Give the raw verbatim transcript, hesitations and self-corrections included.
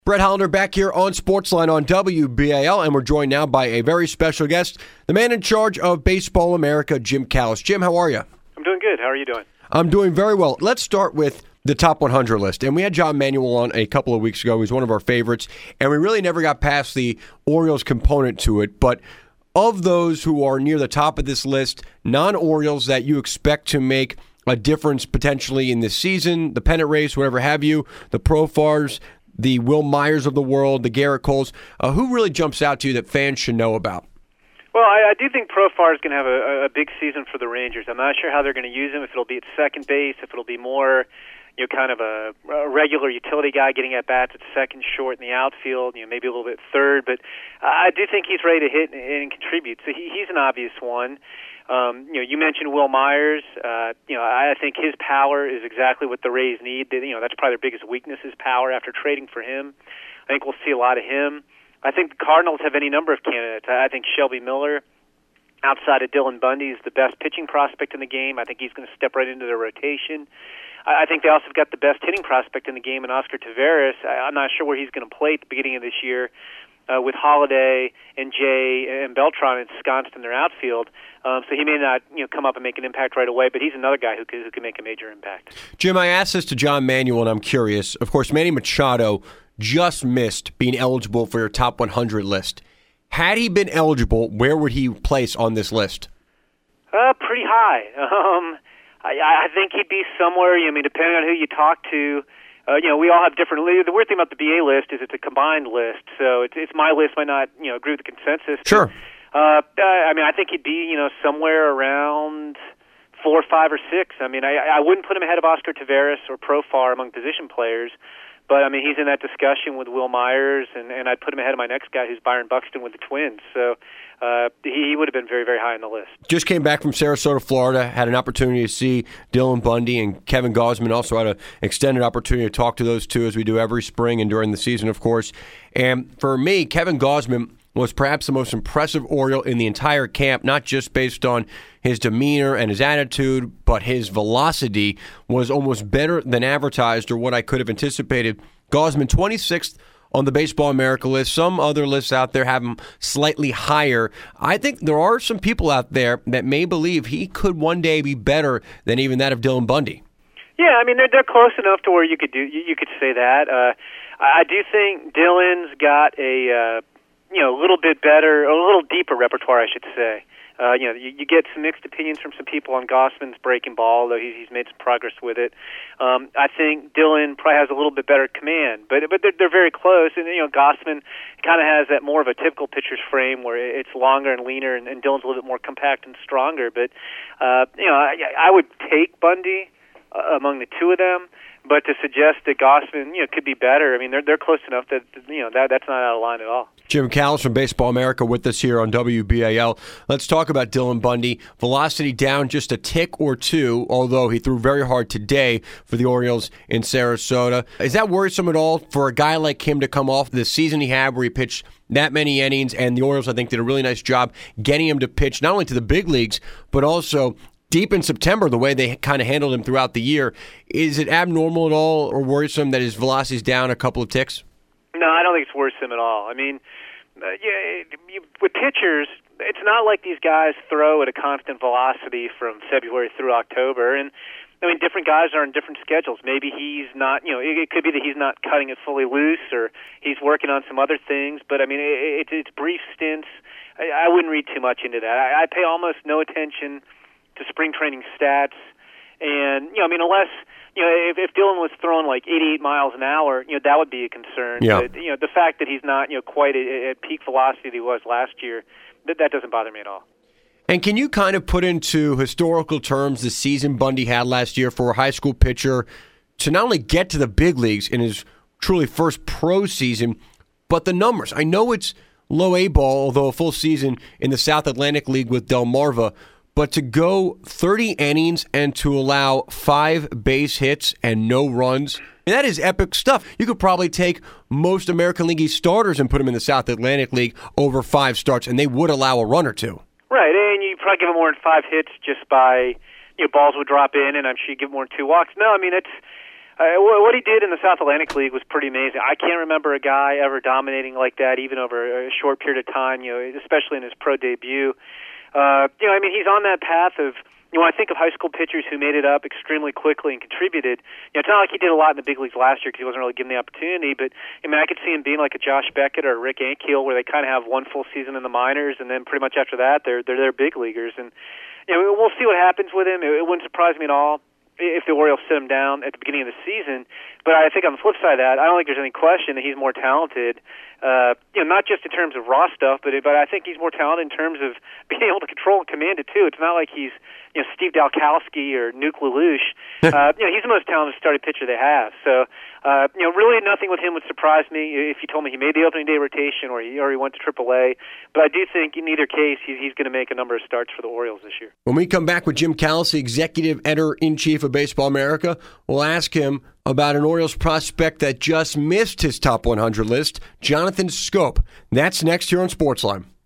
Brett Hollander back here on Sportsline on W B A L, and we're joined now by a very special guest, the man in charge of Baseball America, Jim Callis. Jim, how are you? I'm doing good. How are you doing? I'm doing very well. Let's start with the top one hundred list. And we had John Manuel on a couple of weeks ago. He's one of our favorites, and we really never got past the Orioles component to it. But of those who are near the top of this list, non-Orioles that you expect to make a difference potentially in this season, the pennant race, whatever have you, the Profars, the Will Myers of the world, the Garrett Coles, uh, who really jumps out to you that fans should know about? Well, I, I do think Profar is going to have a, a big season for the Rangers. I'm not sure how they're going to use him, if it'll be at second base, if it'll be more, you know, kind of a, a regular utility guy getting at bats at second, short in the outfield, you know, maybe a little bit third. But I do think he's ready to hit and, and contribute. So he, he's an obvious one. Um, you know, you mentioned Will Myers. Uh, you know, I think his power is exactly what the Rays need. They, you know, that's probably their biggest weakness is power. After trading for him, I think we'll see a lot of him. I think the Cardinals have any number of candidates. I think Shelby Miller, outside of Dylan Bundy, is the best pitching prospect in the game. I think he's going to step right into their rotation. I think they also have got the best hitting prospect in the game in Oscar Taveras. I'm not sure where he's going to play at the beginning of this year. Uh, with Holiday and Jay and Beltran ensconced in their outfield, um, so he may not, you know, come up and make an impact right away. But he's another guy who could, who could make a major impact. Jim, I asked this to John Manuel, and I'm curious. Of course, Manny Machado just missed being eligible for your top one hundred list. Had he been eligible, where would he place on this list? Uh, pretty high. Um, I, I think he'd be somewhere. I mean, depending on who you talk to. Uh, you know, we all have different. The weird thing about the B A list is it's a combined list, so it's, it's my list might not, you know, agree with the consensus. Sure. Uh, I mean, I think he'd be, you know, somewhere around four, five, or six. I mean, I, I wouldn't put him ahead of Oscar Taveras or Profar among position players, but I mean, he's in that discussion with Will Myers, and, and I'd put him ahead of my next guy, who's Byron Buxton with the Twins. So uh, he, he would have been very, very high on the list. Just came back from Sarasota, Florida, had an opportunity to see Dylan Bundy and Kevin Gausman. Also had an extended opportunity to talk to those two, as we do every spring and during the season, of course. And for me, Kevin Gausman was perhaps the most impressive Oriole in the entire camp, not just based on his demeanor and his attitude, but his velocity was almost better than advertised or what I could have anticipated. Gausman, twenty-sixth on the Baseball America list. Some other lists out there have him slightly higher. I think there are some people out there that may believe he could one day be better than even that of Dylan Bundy. Yeah, I mean, they're, they're close enough to where you could do you, you could say that. Uh, I do think Dylan's got a uh, you know a little bit better, a little deeper repertoire, I should say. Uh, you know, you, you get some mixed opinions from some people on Gausman's breaking ball, though he's, he's made some progress with it. Um, I think Dylan probably has a little bit better command, but but they're, they're very close. And you know, Gausman kind of has that more of a typical pitcher's frame, where it's longer and leaner, and, and Dylan's a little bit more compact and stronger. But uh, you know, I, I would take Bundy uh, among the two of them. But to suggest that Gausman, you know, could be better, I mean, they're they're close enough that, you know, that that's not out of line at all. Jim Callis from Baseball America with us here on W B A L. Let's talk about Dylan Bundy. Velocity down just a tick or two, although he threw very hard today for the Orioles in Sarasota. Is that worrisome at all for a guy like him to come off the season he had where he pitched that many innings, and the Orioles, I think, did a really nice job getting him to pitch not only to the big leagues, but also deep in September, the way they kind of handled him throughout the year? Is it abnormal at all or worrisome that his velocity is down a couple of ticks? No, I don't think it's worrisome at all. I mean, uh, yeah, you, with pitchers, it's not like these guys throw at a constant velocity from February through October. And, I mean, different guys are on different schedules. Maybe he's not, you know, it, it could be that he's not cutting it fully loose, or he's working on some other things. But, I mean, it, it, it's brief stints. I, I wouldn't read too much into that. I, I pay almost no attention to spring training stats, and you know, I mean, unless you know, if, if Dylan was throwing like eighty-eight miles an hour, you know, that would be a concern. Yeah. But, you know, the fact that he's not, you know, quite at, at peak velocity that he was last year, that that doesn't bother me at all. And can you kind of put into historical terms the season Bundy had last year for a high school pitcher to not only get to the big leagues in his truly first pro season, but the numbers? I know it's low A ball, although a full season in the South Atlantic League with Delmarva. But to go thirty innings and to allow five base hits and no runs, that is epic stuff. You could probably take most American League starters and put them in the South Atlantic League over five starts, and they would allow a run or two. Right, and you probably give them more than five hits just by, you know, balls would drop in, and I'm sure you give more than two walks. No, I mean, it's, Uh, what he did in the South Atlantic League was pretty amazing. I can't remember a guy ever dominating like that, even over a short period of time, you know, especially in his pro debut. Uh, you know, I mean, he's on that path of, you know, I think of high school pitchers who made it up extremely quickly and contributed. You know, it's not like he did a lot in the big leagues last year because he wasn't really given the opportunity, but I mean, I could see him being like a Josh Beckett or a Rick Ankiel, where they kind of have one full season in the minors, and then pretty much after that, they're they're, they're big leaguers. And you know, we'll see what happens with him. It, it wouldn't surprise me at all if the Orioles sit him down at the beginning of the season. But I think on the flip side of that, I don't think there's any question that he's more talented, uh, you know, not just in terms of raw stuff, but but I think he's more talented in terms of being able to control and command it, too. It's not like he's, you know, Steve Dalkowski or Nuke Lelouch. uh, you know, he's the most talented starting pitcher they have. So, uh, you know, really nothing with him would surprise me if you told me he made the opening day rotation or he, or he went to triple A. But I do think in either case, he's, he's going to make a number of starts for the Orioles this year. When we come back with Jim Callis, the executive editor-in-chief of Baseball America, we'll ask him about an Orioles prospect that just missed his top one hundred list, Jonathan Schoop. That's next here on Sportsline.